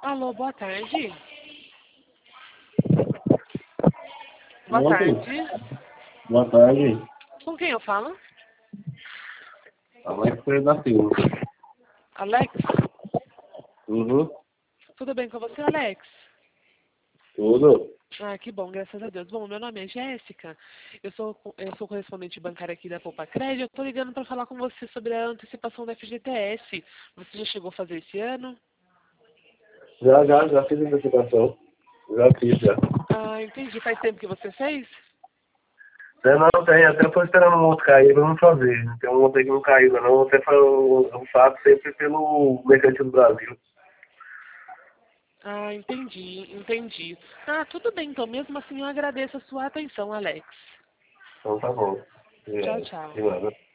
Alô, boa tarde. Boa Ontem. tarde. Boa tarde. Com quem eu falo? Alex da Silva. Alex? Uhum. Tudo bem com você, Alex? Tudo. Ah, que bom, graças a Deus. Bom, meu nome é Jéssica. Eu sou correspondente bancária aqui da Poupa Crédito. Eu tô ligando para falar com você sobre a antecipação da FGTS. Você já chegou a fazer esse ano? Já fiz a investigação. Já fiz, já. Ah, entendi. Faz tempo que você fez? Não tem, até tô esperando um outro cair pra não fazer. Tem um outro aí que não caiu, não. Até eu faço sempre pelo Mercantil do Brasil. Ah, entendi. Ah, tudo bem, então. Mesmo assim, eu agradeço a sua atenção, Alex. Então tá bom. Tchau, Obrigado. tchau. De nada.